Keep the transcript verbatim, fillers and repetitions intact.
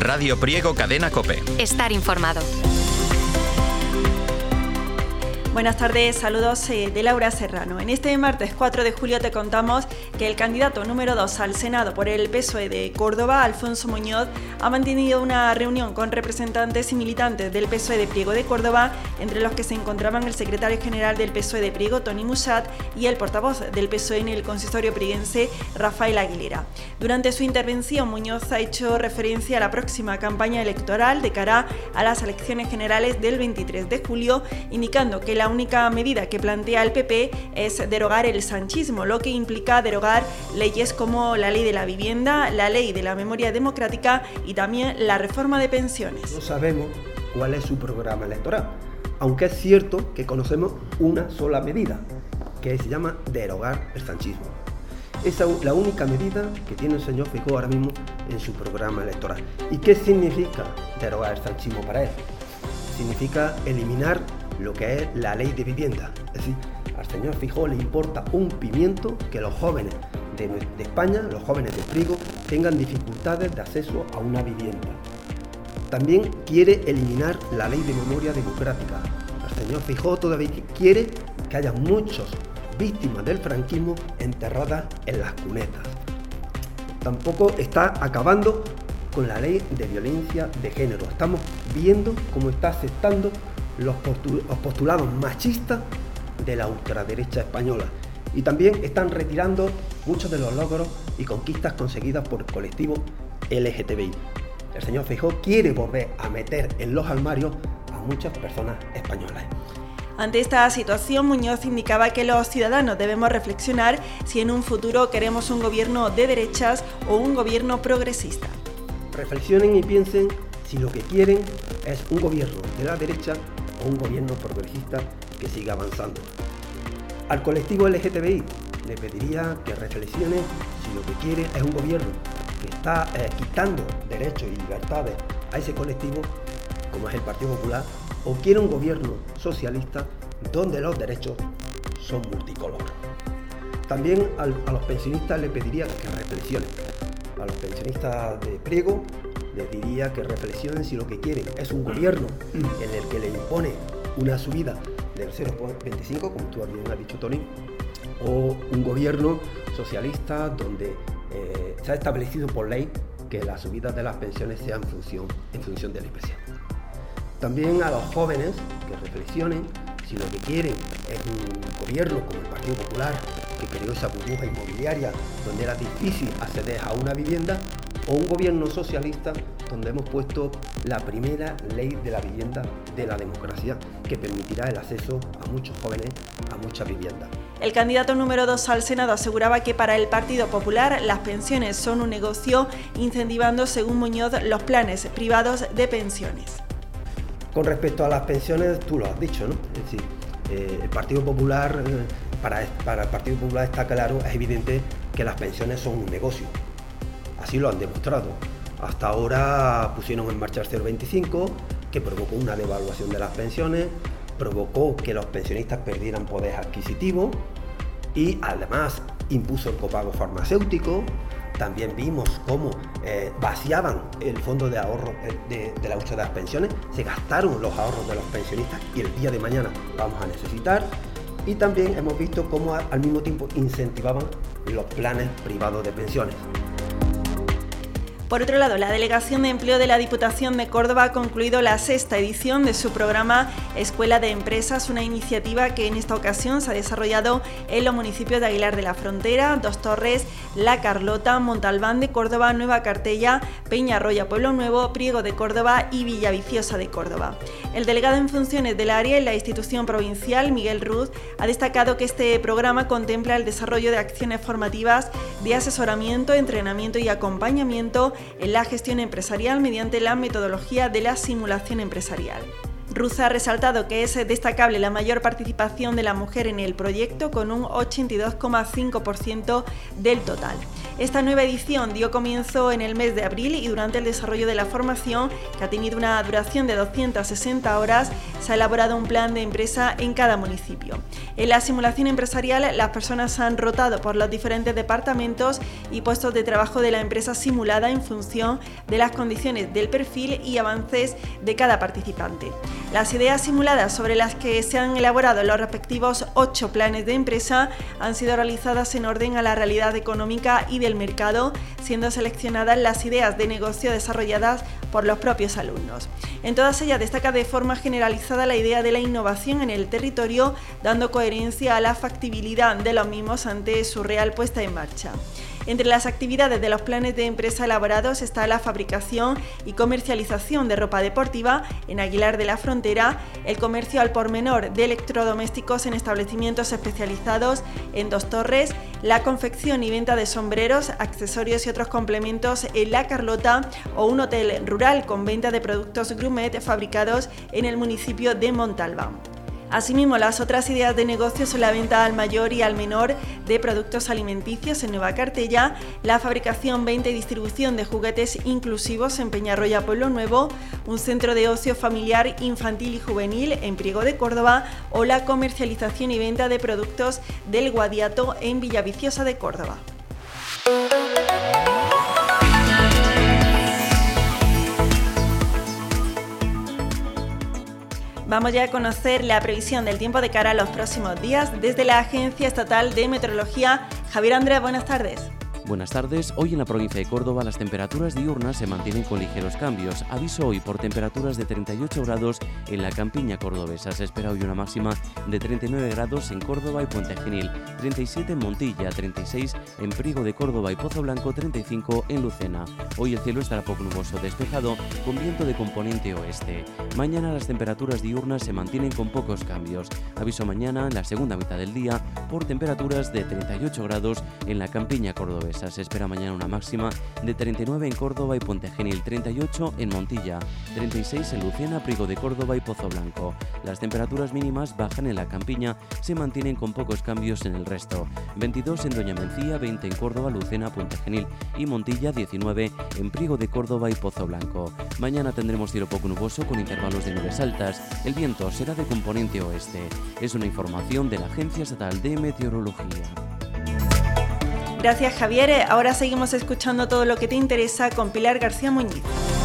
Radio Priego Cadena COPE. Estar informado. Buenas tardes, saludos eh, de Laura Serrano. En este martes cuatro de julio te contamos que el candidato número dos al Senado por el P S O E de Córdoba, Alfonso Muñoz, ha mantenido una reunión con representantes y militantes del P S O E de Priego de Córdoba, entre los que se encontraban el secretario general del P S O E de Priego, Toni Musat, y el portavoz del P S O E en el consistorio prieguense, Rafael Aguilera. Durante su intervención, Muñoz ha hecho referencia a la próxima campaña electoral de cara a las elecciones generales del veintitrés de julio, indicando que la La única medida que plantea el P P es derogar el sanchismo, lo que implica derogar leyes como la ley de la vivienda, la ley de la memoria democrática y también la reforma de pensiones. No sabemos cuál es su programa electoral, aunque es cierto que conocemos una sola medida, que se llama derogar el sanchismo. Esa es la única medida que tiene el señor Feijóo ahora mismo en su programa electoral. ¿Y qué significa derogar el sanchismo para él? Significa eliminar lo que es la ley de vivienda. Es decir, al señor Feijóo le importa un pimiento que los jóvenes de, de España, los jóvenes de Priego, tengan dificultades de acceso a una vivienda. También quiere eliminar la ley de memoria democrática. El señor Feijóo todavía quiere que haya muchas víctimas del franquismo enterradas en las cunetas. Tampoco está acabando con la ley de violencia de género. Estamos viendo cómo está aceptando los postulados machistas de la ultraderecha española, y también están retirando muchos de los logros y conquistas conseguidas por el colectivo L G T B I. El señor Feijóo quiere volver a meter en los armarios a muchas personas españolas. Ante esta situación, Muñoz indicaba que los ciudadanos debemos reflexionar si en un futuro queremos un gobierno de derechas o un gobierno progresista. Reflexionen y piensen si lo que quieren es un gobierno de la derecha o un gobierno progresista que siga avanzando. Al colectivo L G T B I le pediría que reflexione si lo que quiere es un gobierno que está eh, quitando derechos y libertades a ese colectivo, como es el Partido Popular, o quiere un gobierno socialista donde los derechos son multicolor. También al, a los pensionistas le pediría que reflexionen. A los pensionistas de Priego les diría que reflexionen si lo que quieren es un gobierno en el que le impone una subida del cero coma veinticinco, como tú bien has dicho, Toni, o un gobierno socialista donde eh, se ha establecido por ley que las subidas de las pensiones sean en función, en función de la inflación. También a los jóvenes que reflexionen si lo que quieren es un gobierno como el Partido Popular, que creó esa burbuja inmobiliaria donde era difícil acceder a una vivienda, o un gobierno socialista donde hemos puesto la primera ley de la vivienda de la democracia, que permitirá el acceso a muchos jóvenes a muchas viviendas. El candidato número dos al Senado aseguraba que para el Partido Popular las pensiones son un negocio, incentivando, según Muñoz, los planes privados de pensiones. Con respecto a las pensiones, tú lo has dicho, ¿no? Es decir, eh, el Partido Popular, eh, para, para el Partido Popular está claro, es evidente que las pensiones son un negocio. Así lo han demostrado. Hasta ahora pusieron en marcha el cero coma veinticinco, que provocó una devaluación de las pensiones, provocó que los pensionistas perdieran poder adquisitivo y además impuso el copago farmacéutico. También vimos cómo eh, vaciaban el fondo de ahorro de, de la hucha de las pensiones, se gastaron los ahorros de los pensionistas y el día de mañana vamos a necesitar. Y también hemos visto cómo al mismo tiempo incentivaban los planes privados de pensiones. Por otro lado, la Delegación de Empleo de la Diputación de Córdoba ha concluido la sexta edición de su programa Escuela de Empresas, una iniciativa que en esta ocasión se ha desarrollado en los municipios de Aguilar de la Frontera, Dos Torres, La Carlota, Montalbán de Córdoba, Nueva Cartella, Peñarroya, Pueblo Nuevo, Priego de Córdoba y Villaviciosa de Córdoba. El delegado en funciones del área en la institución provincial, Miguel Ruz, ha destacado que este programa contempla el desarrollo de acciones formativas de asesoramiento, entrenamiento y acompañamiento en la gestión empresarial mediante la metodología de la simulación empresarial. Ruza ha resaltado que es destacable la mayor participación de la mujer en el proyecto, con un ochenta y dos coma cinco por ciento del total. Esta nueva edición dio comienzo en el mes de abril y durante el desarrollo de la formación, que ha tenido una duración de doscientas sesenta horas, se ha elaborado un plan de empresa en cada municipio. En la simulación empresarial, las personas han rotado por los diferentes departamentos y puestos de trabajo de la empresa simulada en función de las condiciones del perfil y avances de cada participante. Las ideas simuladas sobre las que se han elaborado los respectivos ocho planes de empresa han sido realizadas en orden a la realidad económica y del mercado, siendo seleccionadas las ideas de negocio desarrolladas por los propios alumnos. En todas ellas destaca de forma generalizada la idea de la innovación en el territorio, dando coherencia a la factibilidad de los mismos ante su real puesta en marcha. Entre las actividades de los planes de empresa elaborados está la fabricación y comercialización de ropa deportiva en Aguilar de la Frontera, el comercio al por menor de electrodomésticos en establecimientos especializados en Dos Torres, la confección y venta de sombreros, accesorios y otros complementos en La Carlota o un hotel rural con venta de productos gourmet fabricados en el municipio de Montalbán. Asimismo, las otras ideas de negocio son la venta al mayor y al menor de productos alimenticios en Nueva Cartella, la fabricación, venta y distribución de juguetes inclusivos en Peñarroya Pueblo Nuevo, un centro de ocio familiar, infantil y juvenil en Priego de Córdoba o la comercialización y venta de productos del Guadiato en Villaviciosa de Córdoba. Vamos ya a conocer la previsión del tiempo de cara a los próximos días desde la Agencia Estatal de Meteorología. Javier Andrés, buenas tardes. Buenas tardes. Hoy en la provincia de Córdoba las temperaturas diurnas se mantienen con ligeros cambios. Aviso hoy por temperaturas de treinta y ocho grados en la campiña cordobesa. Se espera hoy una máxima de treinta y nueve grados en Córdoba y Puente Genil, treinta y siete en Montilla, treinta y seis en Priego de Córdoba y Pozo Blanco, treinta y cinco en Lucena. Hoy el cielo estará poco nuboso despejado con viento de componente oeste. Mañana las temperaturas diurnas se mantienen con pocos cambios. Aviso mañana en la segunda mitad del día por temperaturas de treinta y ocho grados en la campiña cordobesa. Se espera mañana una máxima de treinta y nueve en Córdoba y Puente Genil, treinta y ocho en Montilla, treinta y seis en Lucena, Priego de Córdoba y Pozo Blanco. Las temperaturas mínimas bajan en la campiña, se mantienen con pocos cambios en el resto. veintidós en Doña Mencía, veinte en Córdoba, Lucena, Puente Genil y Montilla, diecinueve en Priego de Córdoba y Pozo Blanco. Mañana tendremos cielo poco nuboso con intervalos de nubes altas. El viento será de componente oeste. Es una información de la Agencia Estatal de Meteorología. Gracias, Javier. Ahora seguimos escuchando todo lo que te interesa con Pilar García Muñiz.